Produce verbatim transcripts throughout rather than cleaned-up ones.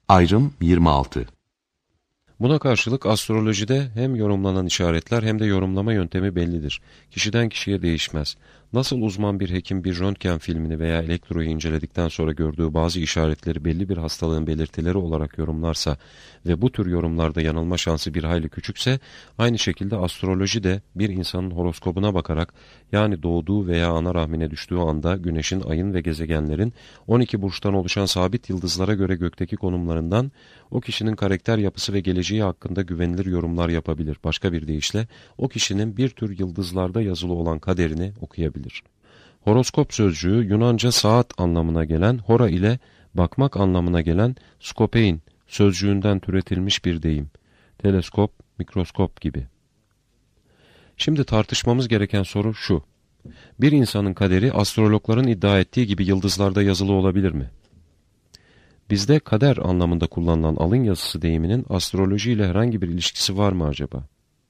Ayrım yirmi altı. Buna karşılık astrolojide hem yorumlanan işaretler hem de yorumlama yöntemi bellidir. Kişiden kişiye değişmez. Nasıl uzman bir hekim bir röntgen filmini veya elektroyu inceledikten sonra gördüğü bazı işaretleri belli bir hastalığın belirtileri olarak yorumlarsa ve bu tür yorumlarda yanılma şansı bir hayli küçükse, aynı şekilde astroloji de bir insanın horoskobuna bakarak, yani doğduğu veya ana rahmine düştüğü anda güneşin, ayın ve gezegenlerin on iki burçtan oluşan sabit yıldızlara göre gökteki konumlarından o kişinin karakter yapısı ve geleceği hakkında güvenilir yorumlar yapabilir. Başka bir deyişle o kişinin bir tür yıldızlarda yazılı olan kaderini okuyabilir. Horoskop sözcüğü Yunanca saat anlamına gelen, hora ile bakmak anlamına gelen skopein sözcüğünden türetilmiş bir deyim. Teleskop, mikroskop gibi. Şimdi tartışmamız gereken soru şu: bir insanın kaderi astrologların iddia ettiği gibi yıldızlarda yazılı olabilir mi? Bizde kader anlamında kullanılan alın yazısı deyiminin astroloji ile herhangi bir ilişkisi var mı acaba?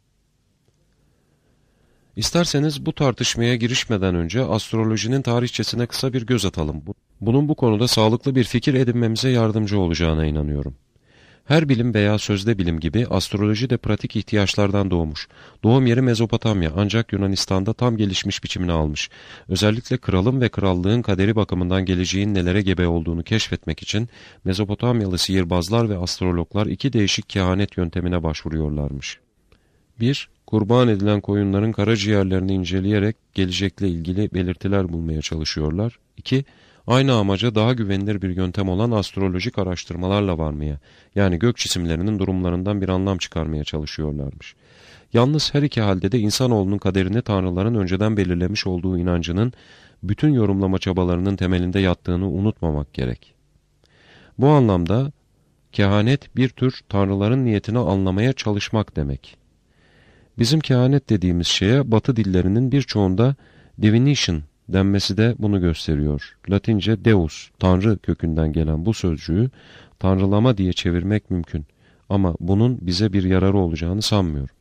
İsterseniz bu tartışmaya girişmeden önce astrolojinin tarihçesine kısa bir göz atalım. Bunun bu konuda sağlıklı bir fikir edinmemize yardımcı olacağına inanıyorum. Her bilim veya sözde bilim gibi astroloji de pratik ihtiyaçlardan doğmuş. Doğum yeri Mezopotamya, ancak Yunanistan'da tam gelişmiş biçimini almış. Özellikle kralın ve krallığın kaderi bakımından geleceğin nelere gebe olduğunu keşfetmek için Mezopotamyalı sihirbazlar ve astrologlar iki değişik kehanet yöntemine başvuruyorlarmış. bir Kurban edilen koyunların karaciğerlerini inceleyerek gelecekle ilgili belirtiler bulmaya çalışıyorlar. iki Aynı amaca daha güvenilir bir yöntem olan astrolojik araştırmalarla varmaya, yani gök cisimlerinin durumlarından bir anlam çıkarmaya çalışıyorlarmış. Yalnız her iki halde de insanoğlunun kaderini tanrıların önceden belirlemiş olduğu inancının bütün yorumlama çabalarının temelinde yattığını unutmamak gerek. Bu anlamda kehanet bir tür tanrıların niyetini anlamaya çalışmak demek. Bizim kehanet dediğimiz şeye Batı dillerinin birçoğunda divination denmesi de bunu gösteriyor. Latince deus, tanrı kökünden gelen bu sözcüğü tanrılama diye çevirmek mümkün. Ama bunun bize bir yararı olacağını sanmıyorum.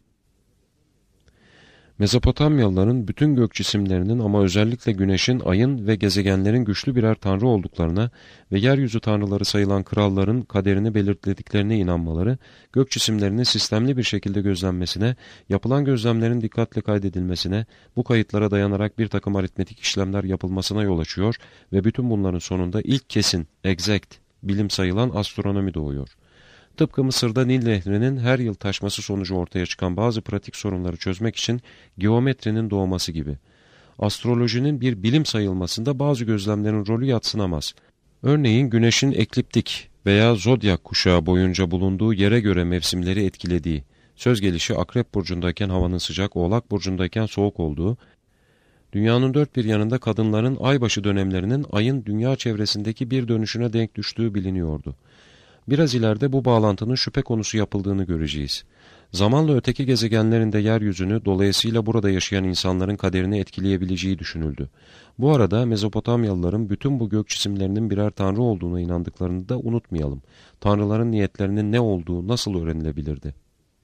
Mezopotamyalıların bütün gök cisimlerinin, ama özellikle güneşin, ayın ve gezegenlerin güçlü birer tanrı olduklarına ve yeryüzü tanrıları sayılan kralların kaderini belirlediklerine inanmaları, gök cisimlerinin sistemli bir şekilde gözlenmesine, yapılan gözlemlerin dikkatle kaydedilmesine, bu kayıtlara dayanarak bir takım aritmetik işlemler yapılmasına yol açıyor ve bütün bunların sonunda ilk kesin, exact, bilim sayılan astronomi doğuyor. Tıpkı Mısır'da Nil Nehri'nin her yıl taşması sonucu ortaya çıkan bazı pratik sorunları çözmek için geometrinin doğması gibi. Astrolojinin bir bilim sayılmasında bazı gözlemlerin rolü yadsınamaz. Örneğin güneşin ekliptik veya zodyak kuşağı boyunca bulunduğu yere göre mevsimleri etkilediği, söz gelişi Akrep burcundayken havanın sıcak, Oğlak burcundayken soğuk olduğu, dünyanın dört bir yanında kadınların aybaşı dönemlerinin ayın dünya çevresindeki bir dönüşüne denk düştüğü biliniyordu. Biraz ileride bu bağlantının şüphe konusu yapıldığını göreceğiz. Zamanla öteki gezegenlerin de yeryüzünü, dolayısıyla burada yaşayan insanların kaderini etkileyebileceği düşünüldü. Bu arada Mezopotamyalıların bütün bu gök cisimlerinin birer tanrı olduğuna inandıklarını da unutmayalım. Tanrıların niyetlerinin ne olduğu nasıl öğrenilebilirdi?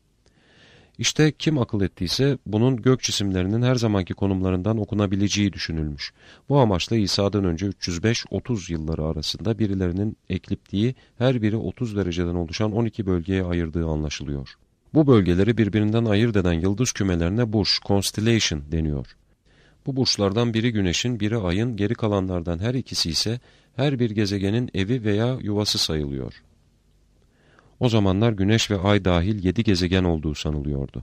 İşte kim akıl ettiyse bunun gök cisimlerinin her zamanki konumlarından okunabileceği düşünülmüş. Bu amaçla İsa'dan önce üç yüz beş otuz yılları arasında birilerinin ekliptiği her biri otuz dereceden oluşan on iki bölgeye ayırdığı anlaşılıyor. Bu bölgeleri birbirinden ayırt eden yıldız kümelerine burç, constellation deniyor. Bu burçlardan biri güneşin, biri ayın, geri kalanlardan her ikisi ise her bir gezegenin evi veya yuvası sayılıyor. O zamanlar güneş ve ay dahil yedi gezegen olduğu sanılıyordu.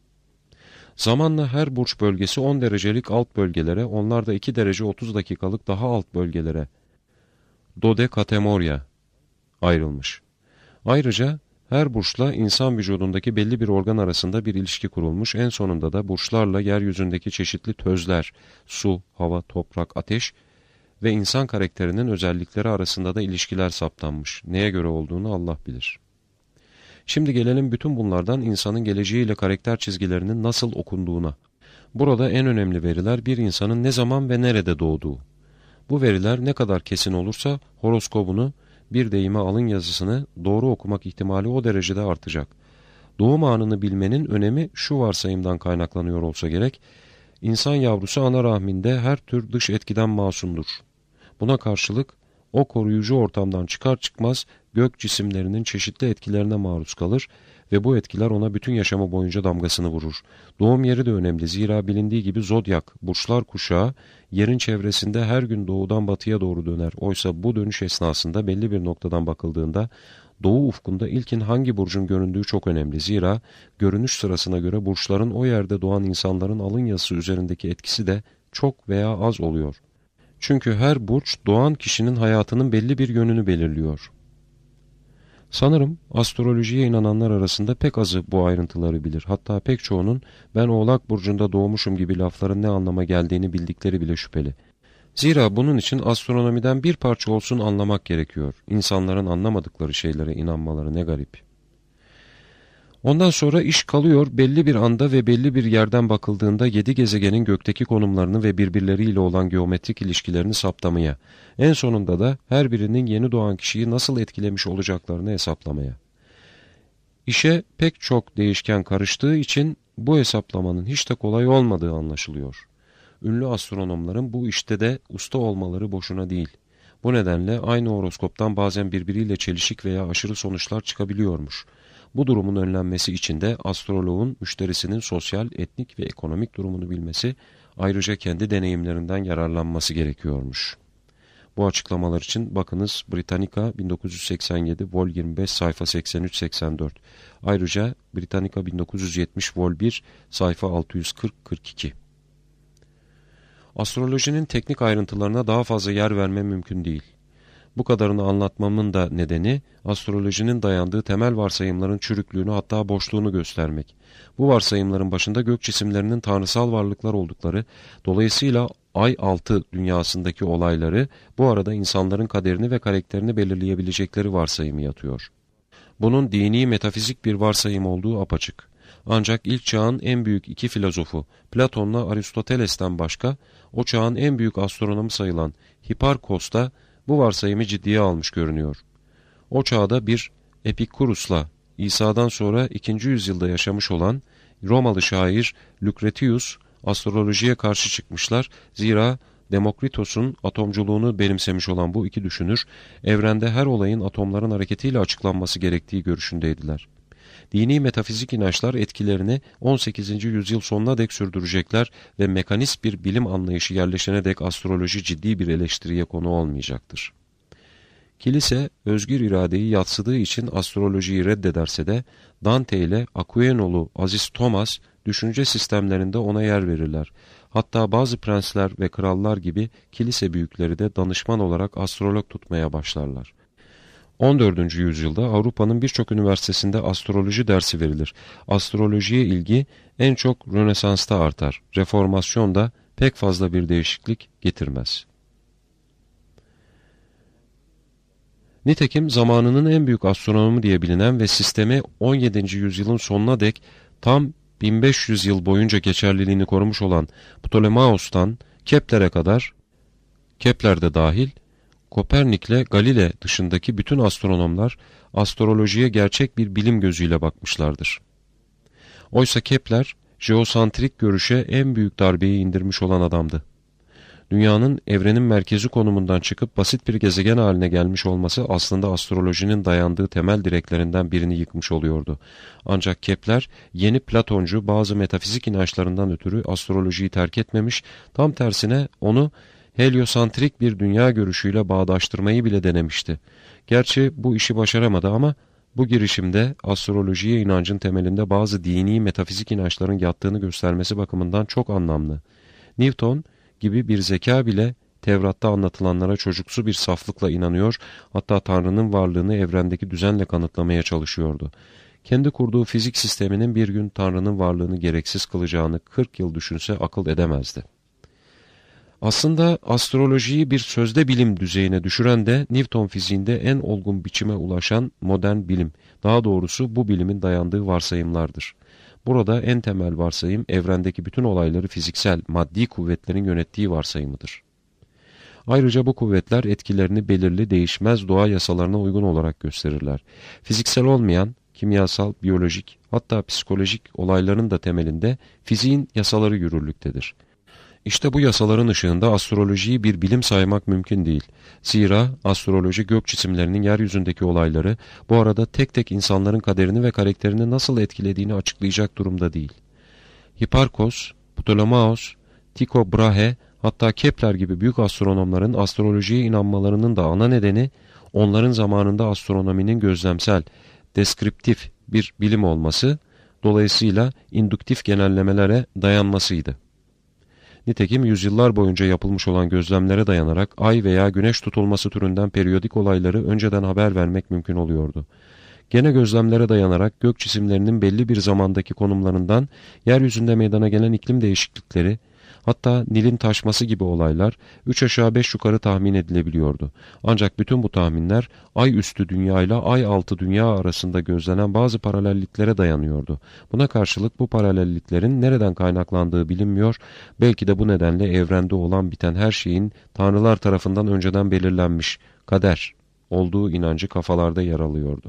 Zamanla her burç bölgesi on derecelik alt bölgelere, onlar da iki derece otuz dakikalık daha alt bölgelere, dodekatemoria ayrılmış. Ayrıca her burçla insan vücudundaki belli bir organ arasında bir ilişki kurulmuş, en sonunda da burçlarla yeryüzündeki çeşitli tözler, su, hava, toprak, ateş ve insan karakterinin özellikleri arasında da ilişkiler saptanmış. Neye göre olduğunu Allah bilir. Şimdi gelelim bütün bunlardan insanın geleceğiyle karakter çizgilerinin nasıl okunduğuna. Burada en önemli veriler bir insanın ne zaman ve nerede doğduğu. Bu veriler ne kadar kesin olursa horoskobunu, bir deyime alın yazısını doğru okumak ihtimali o derecede artacak. Doğum anını bilmenin önemi şu varsayımdan kaynaklanıyor olsa gerek: İnsan yavrusu ana rahminde her tür dış etkiden masumdur. Buna karşılık o koruyucu ortamdan çıkar çıkmaz gök cisimlerinin çeşitli etkilerine maruz kalır ve bu etkiler ona bütün yaşamı boyunca damgasını vurur. Doğum yeri de önemli, zira bilindiği gibi zodyak, burçlar kuşağı, yerin çevresinde her gün doğudan batıya doğru döner. Oysa bu dönüş esnasında belli bir noktadan bakıldığında doğu ufkunda ilkin hangi burcun göründüğü çok önemli. Zira görünüş sırasına göre burçların o yerde doğan insanların alın yazısı üzerindeki etkisi de çok veya az oluyor. Çünkü her burç doğan kişinin hayatının belli bir yönünü belirliyor. Sanırım astrolojiye inananlar arasında pek azı bu ayrıntıları bilir. Hatta pek çoğunun ben Oğlak Burcu'nda doğmuşum gibi lafların ne anlama geldiğini bildikleri bile şüpheli. Zira bunun için astronomiden bir parça olsun anlamak gerekiyor. İnsanların anlamadıkları şeylere inanmaları ne garip. Ondan sonra iş kalıyor belli bir anda ve belli bir yerden bakıldığında yedi gezegenin gökteki konumlarını ve birbirleriyle olan geometrik ilişkilerini saptamaya, en sonunda da her birinin yeni doğan kişiyi nasıl etkilemiş olacaklarını hesaplamaya. İşe pek çok değişken karıştığı için bu hesaplamanın hiç de kolay olmadığı anlaşılıyor. Ünlü astronomların bu işte de usta olmaları boşuna değil. Bu nedenle aynı horoskoptan bazen birbiriyle çelişik veya aşırı sonuçlar çıkabiliyormuş. Bu durumun önlenmesi için de astroloğun müşterisinin sosyal, etnik ve ekonomik durumunu bilmesi, ayrıca kendi deneyimlerinden yararlanması gerekiyormuş. Bu açıklamalar için bakınız Britannica bin dokuz yüz seksen yedi vol yirmi beş sayfa seksen üç seksen dört. Ayrıca Britannica bin dokuz yüz yetmiş vol bir sayfa altı yüz kırk kırk iki. Astrolojinin teknik ayrıntılarına daha fazla yer vermem mümkün değil. Bu kadarını anlatmamın da nedeni astrolojinin dayandığı temel varsayımların çürüklüğünü hatta boşluğunu göstermek. Bu varsayımların başında gök cisimlerinin tanrısal varlıklar oldukları, dolayısıyla ay altı dünyasındaki olayları bu arada insanların kaderini ve karakterini belirleyebilecekleri varsayımı yatıyor. Bunun dini metafizik bir varsayım olduğu apaçık. Ancak ilk çağın en büyük iki filozofu Platon'la Aristoteles'ten başka o çağın en büyük astronomu sayılan Hiparkos da bu varsayımı ciddiye almış görünüyor. O çağda bir Epikurus'la İsa'dan sonra ikinci yüzyılda yaşamış olan Romalı şair Lucretius astrolojiye karşı çıkmışlar. Zira Demokritos'un atomculuğunu benimsemiş olan bu iki düşünür, evrende her olayın atomların hareketiyle açıklanması gerektiği görüşündeydiler. Dini metafizik inançlar etkilerini on sekizinci yüzyıl sonuna dek sürdürecekler ve mekanist bir bilim anlayışı yerleşene dek astroloji ciddi bir eleştiriye konu olmayacaktır. Kilise özgür iradeyi yatsıdığı için astrolojiyi reddederse de Dante ile Aquenolu Aziz Thomas düşünce sistemlerinde ona yer verirler. Hatta bazı prensler ve krallar gibi kilise büyükleri de danışman olarak astrolog tutmaya başlarlar. on dördüncü yüzyılda Avrupa'nın birçok üniversitesinde astroloji dersi verilir. Astrolojiye ilgi en çok Rönesans'ta artar. Reformasyon da pek fazla bir değişiklik getirmez. Nitekim zamanının en büyük astronomu diye bilinen ve sistemi on yedinci yüzyılın sonuna dek tam bin beş yüz yıl boyunca geçerliliğini korumuş olan Ptolemaios'tan Kepler'e kadar, Kepler de dahil, Kopernik'le Galile dışındaki bütün astronomlar astrolojiye gerçek bir bilim gözüyle bakmışlardır. Oysa Kepler, jeosantrik görüşe en büyük darbeyi indirmiş olan adamdı. Dünyanın evrenin merkezi konumundan çıkıp basit bir gezegen haline gelmiş olması aslında astrolojinin dayandığı temel direklerinden birini yıkmış oluyordu. Ancak Kepler, yeni Platoncu bazı metafizik inançlarından ötürü astrolojiyi terk etmemiş, tam tersine onu heliosantrik bir dünya görüşüyle bağdaştırmayı bile denemişti. Gerçi bu işi başaramadı ama bu girişimde astrolojiye inancın temelinde bazı dini metafizik inançların yattığını göstermesi bakımından çok anlamlı. Newton gibi bir zeka bile Tevrat'ta anlatılanlara çocuksu bir saflıkla inanıyor, hatta Tanrı'nın varlığını evrendeki düzenle kanıtlamaya çalışıyordu. Kendi kurduğu fizik sisteminin bir gün Tanrı'nın varlığını gereksiz kılacağını kırk yıl düşünse akıl edemezdi. Aslında astrolojiyi bir sözde bilim düzeyine düşüren de Newton fiziğinde en olgun biçime ulaşan modern bilim, daha doğrusu bu bilimin dayandığı varsayımlardır. Burada en temel varsayım evrendeki bütün olayları fiziksel, maddi kuvvetlerin yönettiği varsayımıdır. Ayrıca bu kuvvetler etkilerini belirli, değişmez doğa yasalarına uygun olarak gösterirler. Fiziksel olmayan, kimyasal, biyolojik, hatta psikolojik olayların da temelinde fiziğin yasaları yürürlüktedir. İşte bu yasaların ışığında astrolojiyi bir bilim saymak mümkün değil. Zira astroloji gök cisimlerinin yeryüzündeki olayları, bu arada tek tek insanların kaderini ve karakterini nasıl etkilediğini açıklayacak durumda değil. Hipparkos, Ptolemaos, Tycho Brahe, hatta Kepler gibi büyük astronomların astrolojiye inanmalarının da ana nedeni, onların zamanında astronominin gözlemsel, deskriptif bir bilim olması, dolayısıyla induktif genellemelere dayanmasıydı. Nitekim yüzyıllar boyunca yapılmış olan gözlemlere dayanarak ay veya güneş tutulması türünden periyodik olayları önceden haber vermek mümkün oluyordu. Gene gözlemlere dayanarak gök cisimlerinin belli bir zamandaki konumlarından yeryüzünde meydana gelen iklim değişiklikleri, hatta Nil'in taşması gibi olaylar üç aşağı beş yukarı tahmin edilebiliyordu. Ancak bütün bu tahminler ay üstü dünya ile ay altı dünya arasında gözlenen bazı paralelliklere dayanıyordu. Buna karşılık bu paralelliklerin nereden kaynaklandığı bilinmiyor, belki de bu nedenle evrende olan biten her şeyin tanrılar tarafından önceden belirlenmiş kader olduğu inancı kafalarda yer alıyordu.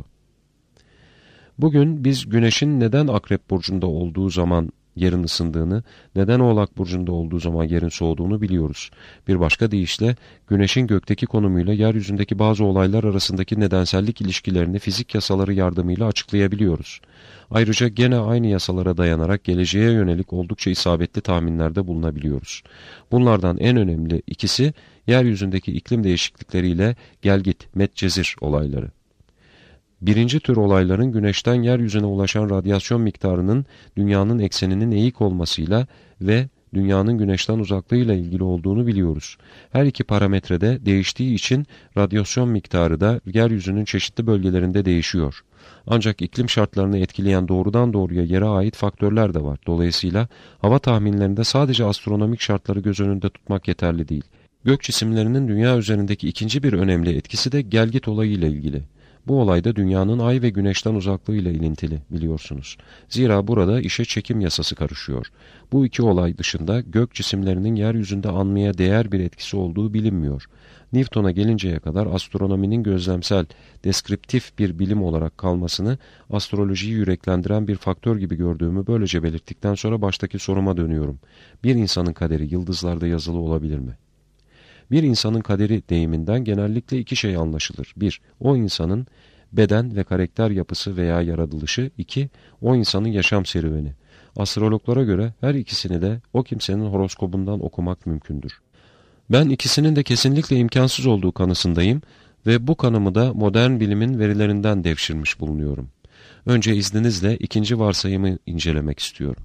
Bugün biz güneşin neden Akrep burcunda olduğu zaman yerin ısındığını, neden Oğlak burcunda olduğu zaman yerin soğuduğunu biliyoruz. Bir başka deyişle güneşin gökteki konumuyla yeryüzündeki bazı olaylar arasındaki nedensellik ilişkilerini fizik yasaları yardımıyla açıklayabiliyoruz. Ayrıca gene aynı yasalara dayanarak geleceğe yönelik oldukça isabetli tahminlerde bulunabiliyoruz. Bunlardan en önemli ikisi yeryüzündeki iklim değişiklikleriyle gelgit, metcezir olayları. Birinci tür olayların güneşten yeryüzüne ulaşan radyasyon miktarının dünyanın ekseninin eğik olmasıyla ve dünyanın güneşten uzaklığıyla ilgili olduğunu biliyoruz. Her iki parametrede değiştiği için radyasyon miktarı da yeryüzünün çeşitli bölgelerinde değişiyor. Ancak iklim şartlarını etkileyen doğrudan doğruya yere ait faktörler de var. Dolayısıyla hava tahminlerinde sadece astronomik şartları göz önünde tutmak yeterli değil. Gök cisimlerinin dünya üzerindeki ikinci bir önemli etkisi de gelgit olayı ile ilgili. Bu olayda dünyanın ay ve güneşten uzaklığıyla ilintili biliyorsunuz. Zira burada işe çekim yasası karışıyor. Bu iki olay dışında gök cisimlerinin yeryüzünde anmaya değer bir etkisi olduğu bilinmiyor. Newton'a gelinceye kadar astronominin gözlemsel, deskriptif bir bilim olarak kalmasını astrolojiyi yüreklendiren bir faktör gibi gördüğümü böylece belirttikten sonra baştaki soruma dönüyorum. Bir insanın kaderi yıldızlarda yazılı olabilir mi? Bir insanın kaderi deyiminden genellikle iki şey anlaşılır. Bir, o insanın beden ve karakter yapısı veya yaratılışı. İki, o insanın yaşam serüveni. Astrologlara göre her ikisini de o kimsenin horoskobundan okumak mümkündür. Ben ikisinin de kesinlikle imkansız olduğu kanısındayım ve bu kanımı da modern bilimin verilerinden devşirmiş bulunuyorum. Önce izninizle ikinci varsayımı incelemek istiyorum.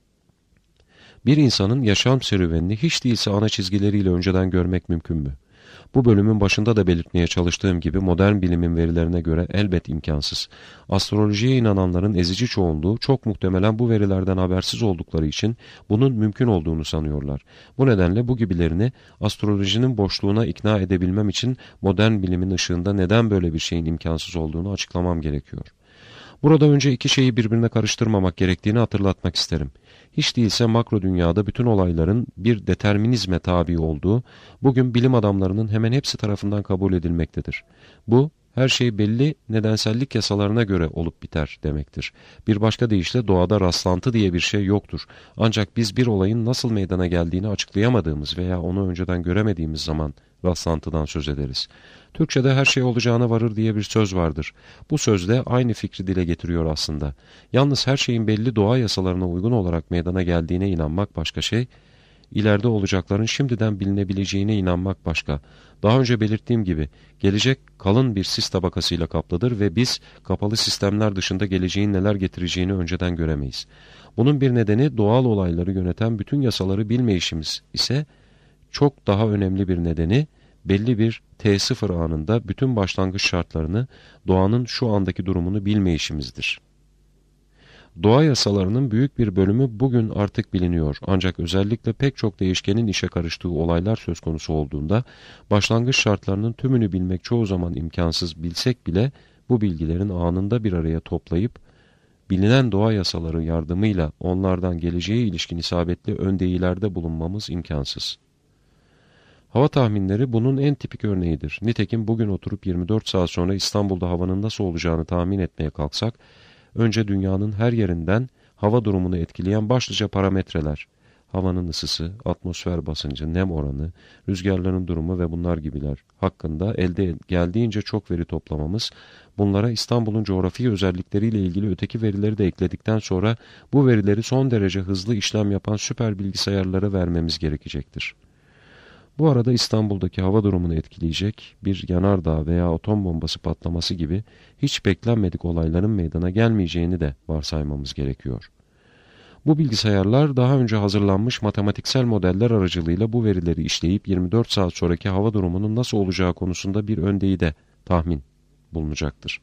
Bir insanın yaşam serüvenini hiç değilse ana çizgileriyle önceden görmek mümkün mü? Bu bölümün başında da belirtmeye çalıştığım gibi modern bilimin verilerine göre elbet imkansız. Astrolojiye inananların ezici çoğunluğu çok muhtemelen bu verilerden habersiz oldukları için bunun mümkün olduğunu sanıyorlar. Bu nedenle bu gibilerini astrolojinin boşluğuna ikna edebilmem için modern bilimin ışığında neden böyle bir şeyin imkansız olduğunu açıklamam gerekiyor. Burada önce iki şeyi birbirine karıştırmamak gerektiğini hatırlatmak isterim. Hiç değilse makro dünyada bütün olayların bir determinizme tabi olduğu, bugün bilim adamlarının hemen hepsi tarafından kabul edilmektedir. Bu, her şey belli nedensellik yasalarına göre olup biter demektir. Bir başka deyişle doğada rastlantı diye bir şey yoktur. Ancak biz bir olayın nasıl meydana geldiğini açıklayamadığımız veya onu önceden göremediğimiz zaman rastlantıdan söz ederiz. Türkçe'de her şey olacağına varır diye bir söz vardır. Bu sözde aynı fikri dile getiriyor aslında. Yalnız her şeyin belli doğa yasalarına uygun olarak meydana geldiğine inanmak başka şey, ileride olacakların şimdiden bilinebileceğine inanmak başka. Daha önce belirttiğim gibi gelecek kalın bir sis tabakasıyla kaplıdır ve biz kapalı sistemler dışında geleceğin neler getireceğini önceden göremeyiz. Bunun bir nedeni doğal olayları yöneten bütün yasaları bilmeyişimiz ise çok daha önemli bir nedeni belli bir T sıfır anında bütün başlangıç şartlarını, doğanın şu andaki durumunu bilmeyişimizdir. Doğa yasalarının büyük bir bölümü bugün artık biliniyor. Ancak özellikle pek çok değişkenin işe karıştığı olaylar söz konusu olduğunda başlangıç şartlarının tümünü bilmek çoğu zaman imkansız bilsek bile bu bilgilerin anında bir araya toplayıp bilinen doğa yasaları yardımıyla onlardan geleceğe ilişkin isabetli öndeyilerde bulunmamız imkansız. Hava tahminleri bunun en tipik örneğidir. Nitekim bugün oturup yirmi dört saat sonra İstanbul'da havanın nasıl olacağını tahmin etmeye kalksak, önce dünyanın her yerinden hava durumunu etkileyen başlıca parametreler, havanın ısısı, atmosfer basıncı, nem oranı, rüzgarların durumu ve bunlar gibiler hakkında elde geldiğince çok veri toplamamız, bunlara İstanbul'un coğrafi özellikleriyle ilgili öteki verileri de ekledikten sonra bu verileri son derece hızlı işlem yapan süper bilgisayarlara vermemiz gerekecektir. Bu arada İstanbul'daki hava durumunu etkileyecek bir yanardağ veya atom bombası patlaması gibi hiç beklenmedik olayların meydana gelmeyeceğini de varsaymamız gerekiyor. Bu bilgisayarlar daha önce hazırlanmış matematiksel modeller aracılığıyla bu verileri işleyip yirmi dört saat sonraki hava durumunun nasıl olacağı konusunda bir öndeyi de tahmin bulunacaktır.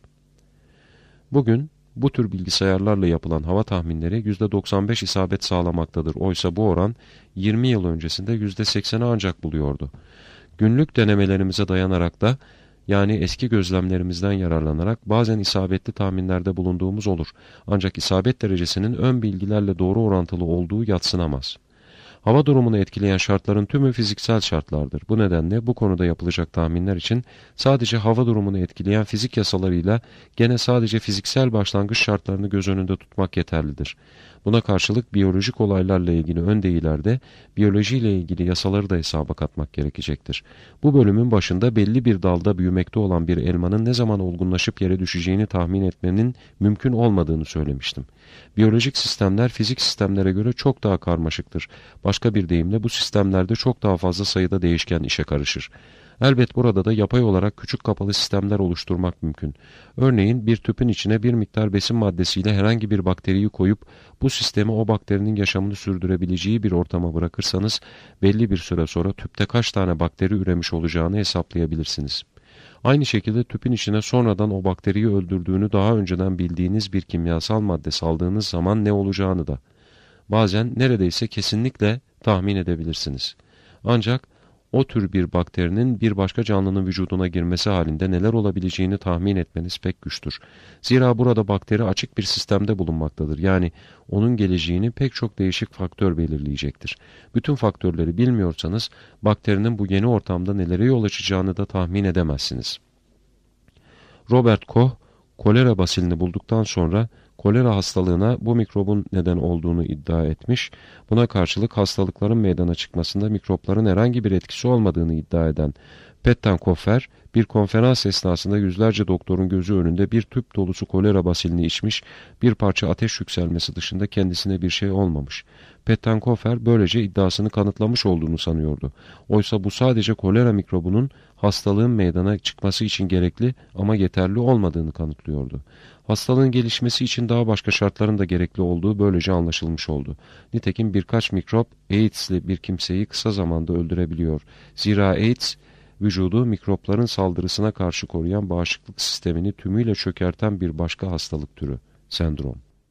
Bugün bu tür bilgisayarlarla yapılan hava tahminleri yüzde doksan beş isabet sağlamaktadır. Oysa bu oran yirmi yıl öncesinde yüzde sekseni ancak buluyordu. Günlük denemelerimize dayanarak da, yani eski gözlemlerimizden yararlanarak bazen isabetli tahminlerde bulunduğumuz olur. Ancak isabet derecesinin ön bilgilerle doğru orantılı olduğu yadsınamaz. Hava durumunu etkileyen şartların tümü fiziksel şartlardır. Bu nedenle bu konuda yapılacak tahminler için sadece hava durumunu etkileyen fizik yasalarıyla gene sadece fiziksel başlangıç şartlarını göz önünde tutmak yeterlidir. Buna karşılık biyolojik olaylarla ilgili öndeyilerde biyolojiyle ilgili yasaları da hesaba katmak gerekecektir. Bu bölümün başında belli bir dalda büyümekte olan bir elmanın ne zaman olgunlaşıp yere düşeceğini tahmin etmenin mümkün olmadığını söylemiştim. Biyolojik sistemler fizik sistemlere göre çok daha karmaşıktır. Başka bir deyimle bu sistemlerde çok daha fazla sayıda değişken işe karışır. Elbet burada da yapay olarak küçük kapalı sistemler oluşturmak mümkün. Örneğin bir tüpün içine bir miktar besin maddesiyle herhangi bir bakteriyi koyup bu sistemi o bakterinin yaşamını sürdürebileceği bir ortama bırakırsanız belli bir süre sonra tüpte kaç tane bakteri üremiş olacağını hesaplayabilirsiniz. Aynı şekilde tüpün içine sonradan o bakteriyi öldürdüğünü daha önceden bildiğiniz bir kimyasal madde saldığınız zaman ne olacağını da bazen neredeyse kesinlikle tahmin edebilirsiniz. Ancak o tür bir bakterinin bir başka canlının vücuduna girmesi halinde neler olabileceğini tahmin etmeniz pek güçtür. Zira burada bakteri açık bir sistemde bulunmaktadır. Yani onun geleceğini pek çok değişik faktör belirleyecektir. Bütün faktörleri bilmiyorsanız bakterinin bu yeni ortamda nelere yol açacağını da tahmin edemezsiniz. Robert Koch, kolera basilini bulduktan sonra kolera hastalığına bu mikrobun neden olduğunu iddia etmiş, buna karşılık hastalıkların meydana çıkmasında mikropların herhangi bir etkisi olmadığını iddia eden Pettenkofer, bir konferans esnasında yüzlerce doktorun gözü önünde bir tüp dolusu kolera basilini içmiş, bir parça ateş yükselmesi dışında kendisine bir şey olmamış. Pettenkofer böylece iddiasını kanıtlamış olduğunu sanıyordu. Oysa bu sadece kolera mikrobunun hastalığın meydana çıkması için gerekli ama yeterli olmadığını kanıtlıyordu. Hastalığın gelişmesi için daha başka şartların da gerekli olduğu böylece anlaşılmış oldu. Nitekim birkaç mikrop AIDS'li bir kimseyi kısa zamanda öldürebiliyor. Zira AIDS, vücudu mikropların saldırısına karşı koruyan bağışıklık sistemini tümüyle çökerten bir başka hastalık türü, sendrom.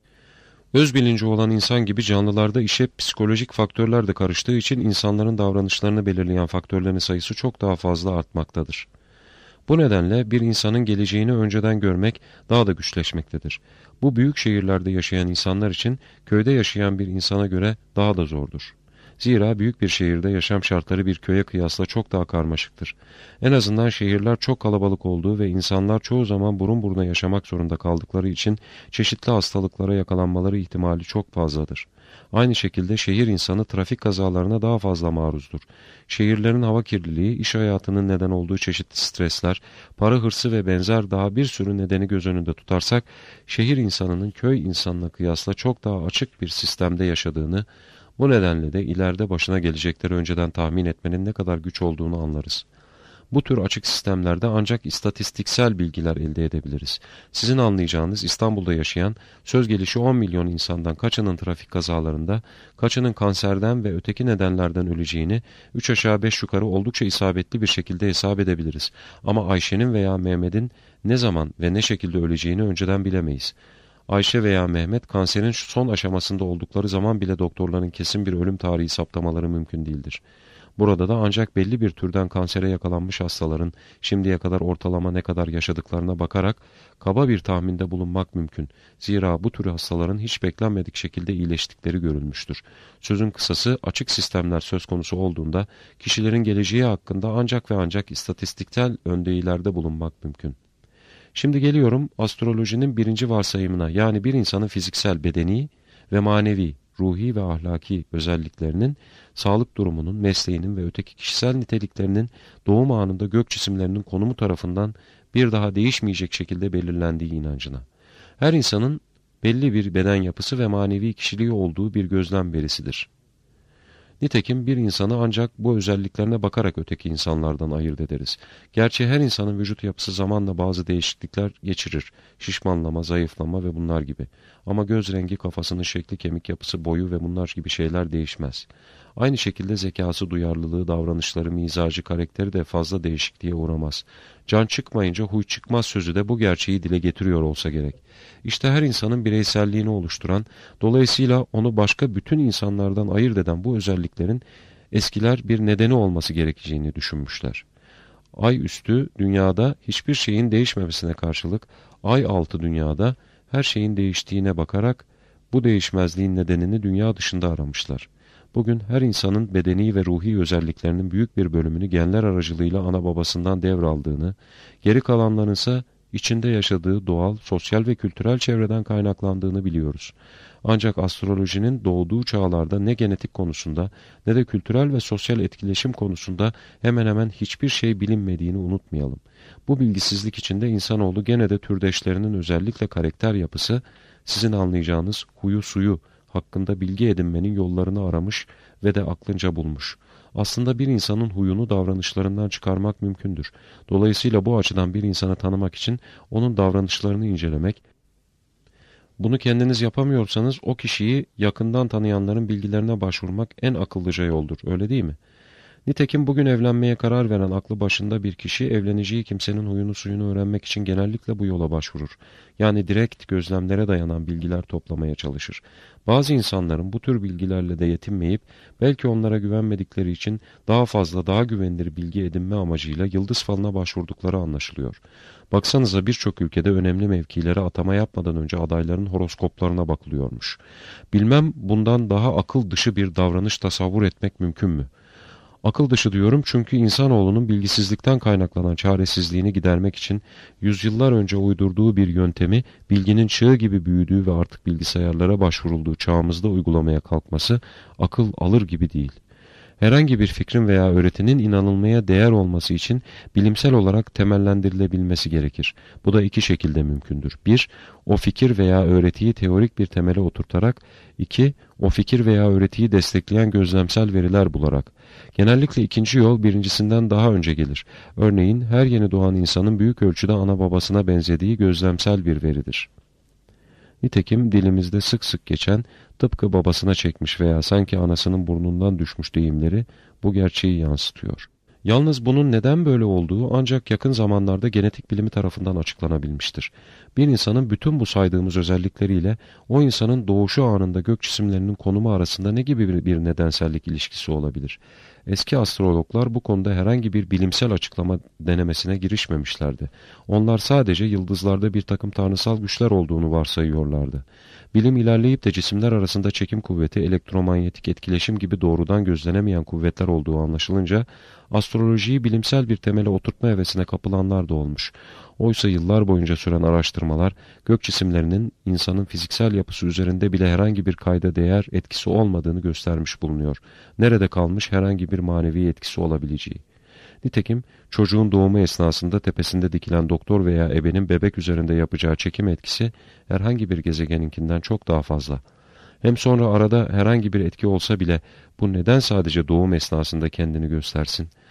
Öz bilinci olan insan gibi canlılarda işe psikolojik faktörler de karıştığı için insanların davranışlarını belirleyen faktörlerin sayısı çok daha fazla artmaktadır. Bu nedenle bir insanın geleceğini önceden görmek daha da güçleşmektedir. Bu büyük şehirlerde yaşayan insanlar için köyde yaşayan bir insana göre daha da zordur. Zira büyük bir şehirde yaşam şartları bir köye kıyasla çok daha karmaşıktır. En azından şehirler çok kalabalık olduğu ve insanlar çoğu zaman burun buruna yaşamak zorunda kaldıkları için çeşitli hastalıklara yakalanmaları ihtimali çok fazladır. Aynı şekilde şehir insanı trafik kazalarına daha fazla maruzdur. Şehirlerin hava kirliliği, iş hayatının neden olduğu çeşitli stresler, para hırsı ve benzer daha bir sürü nedeni göz önünde tutarsak, şehir insanının köy insanına kıyasla çok daha açık bir sistemde yaşadığını, bu nedenle de ileride başına gelecekleri önceden tahmin etmenin ne kadar güç olduğunu anlarız. Bu tür açık sistemlerde ancak istatistiksel bilgiler elde edebiliriz. Sizin anlayacağınız İstanbul'da yaşayan, söz gelişi on milyon insandan kaçının trafik kazalarında, kaçının kanserden ve öteki nedenlerden öleceğini üç aşağı beş yukarı oldukça isabetli bir şekilde hesap edebiliriz. Ama Ayşe'nin veya Mehmet'in ne zaman ve ne şekilde öleceğini önceden bilemeyiz. Ayşe veya Mehmet kanserin son aşamasında oldukları zaman bile doktorların kesin bir ölüm tarihi saptamaları mümkün değildir. Burada da ancak belli bir türden kansere yakalanmış hastaların şimdiye kadar ortalama ne kadar yaşadıklarına bakarak kaba bir tahminde bulunmak mümkün. Zira bu tür hastaların hiç beklenmedik şekilde iyileştikleri görülmüştür. Sözün kısası açık sistemler söz konusu olduğunda kişilerin geleceği hakkında ancak ve ancak istatistiksel öndeyilerde bulunmak mümkün. Şimdi geliyorum astrolojinin birinci varsayımına, yani bir insanın fiziksel, bedeni ve manevi ruhi ve ahlaki özelliklerinin, sağlık durumunun, mesleğinin ve öteki kişisel niteliklerinin doğum anında gök cisimlerinin konumu tarafından bir daha değişmeyecek şekilde belirlendiği inancına. Her insanın belli bir beden yapısı ve manevi kişiliği olduğu bir gözlem verisidir. Nitekim bir insanı ancak bu özelliklerine bakarak öteki insanlardan ayırt ederiz. Gerçi her insanın vücut yapısı zamanla bazı değişiklikler geçirir. Şişmanlama, zayıflama ve bunlar gibi. Ama göz rengi, kafasının şekli, kemik yapısı, boyu ve bunlar gibi şeyler değişmez. Aynı şekilde zekası, duyarlılığı, davranışları, mizacı, karakteri de fazla değişikliğe uğramaz. Can çıkmayınca huy çıkmaz sözü de bu gerçeği dile getiriyor olsa gerek. İşte her insanın bireyselliğini oluşturan, dolayısıyla onu başka bütün insanlardan ayırt eden bu özelliklerin eskiler bir nedeni olması gerekeceğini düşünmüşler. Ay üstü dünyada hiçbir şeyin değişmemesine karşılık, ay altı dünyada her şeyin değiştiğine bakarak bu değişmezliğin nedenini dünya dışında aramışlar. Bugün her insanın bedeni ve ruhi özelliklerinin büyük bir bölümünü genler aracılığıyla ana babasından devraldığını, geri kalanların ise içinde yaşadığı doğal, sosyal ve kültürel çevreden kaynaklandığını biliyoruz. Ancak astrolojinin doğduğu çağlarda ne genetik konusunda ne de kültürel ve sosyal etkileşim konusunda hemen hemen hiçbir şey bilinmediğini unutmayalım. Bu bilgisizlik içinde insanoğlu gene de türdeşlerinin özellikle karakter yapısı, sizin anlayacağınız huyu suyu hakkında bilgi edinmenin yollarını aramış ve de aklınca bulmuş. Aslında bir insanın huyunu davranışlarından çıkarmak mümkündür. Dolayısıyla bu açıdan bir insanı tanımak için onun davranışlarını incelemek, bunu kendiniz yapamıyorsanız o kişiyi yakından tanıyanların bilgilerine başvurmak en akıllıca yoldur, öyle değil mi? Nitekim bugün evlenmeye karar veren aklı başında bir kişi evleneceği kimsenin huyunu suyunu öğrenmek için genellikle bu yola başvurur. Yani direkt gözlemlere dayanan bilgiler toplamaya çalışır. Bazı insanların bu tür bilgilerle de yetinmeyip belki onlara güvenmedikleri için daha fazla daha güvenilir bilgi edinme amacıyla yıldız falına başvurdukları anlaşılıyor. Baksanıza birçok ülkede önemli mevkilere atama yapmadan önce adayların horoskoplarına bakılıyormuş. Bilmem bundan daha akıl dışı bir davranış tasavvur etmek mümkün mü? Akıl dışı diyorum çünkü insanoğlunun bilgisizlikten kaynaklanan çaresizliğini gidermek için yüzyıllar önce uydurduğu bir yöntemi bilginin çığı gibi büyüdüğü ve artık bilgisayarlara başvurulduğu çağımızda uygulamaya kalkması akıl alır gibi değil. Herhangi bir fikrin veya öğretinin inanılmaya değer olması için bilimsel olarak temellendirilebilmesi gerekir. Bu da iki şekilde mümkündür. Bir, o fikir veya öğretiyi teorik bir temele oturtarak. İki, o fikir veya öğretiyi destekleyen gözlemsel veriler bularak. Genellikle ikinci yol birincisinden daha önce gelir. Örneğin her yeni doğan insanın büyük ölçüde ana babasına benzediği gözlemsel bir veridir. Nitekim dilimizde sık sık geçen tıpkı babasına çekmiş veya sanki anasının burnundan düşmüş deyimleri bu gerçeği yansıtıyor. Yalnız bunun neden böyle olduğu ancak yakın zamanlarda genetik bilimi tarafından açıklanabilmiştir. Bir insanın bütün bu saydığımız özellikleriyle o insanın doğuşu anında gök cisimlerinin konumu arasında ne gibi bir, bir nedensellik ilişkisi olabilir? Eski astrologlar bu konuda herhangi bir bilimsel açıklama denemesine girişmemişlerdi. Onlar sadece yıldızlarda bir takım tanrısal güçler olduğunu varsayıyorlardı. Bilim ilerleyip de cisimler arasında çekim kuvveti, elektromanyetik etkileşim gibi doğrudan gözlenemeyen kuvvetler olduğu anlaşılınca astrolojiyi bilimsel bir temele oturtma hevesine kapılanlar da olmuş. Oysa yıllar boyunca süren araştırmalar gök cisimlerinin insanın fiziksel yapısı üzerinde bile herhangi bir kayda değer etkisi olmadığını göstermiş bulunuyor. Nerede kalmış herhangi bir manevi etkisi olabileceği. Nitekim çocuğun doğumu esnasında tepesinde dikilen doktor veya ebenin bebek üzerinde yapacağı çekim etkisi herhangi bir gezegeninkinden çok daha fazla. Hem sonra arada herhangi bir etki olsa bile bu neden sadece doğum esnasında kendini göstersin?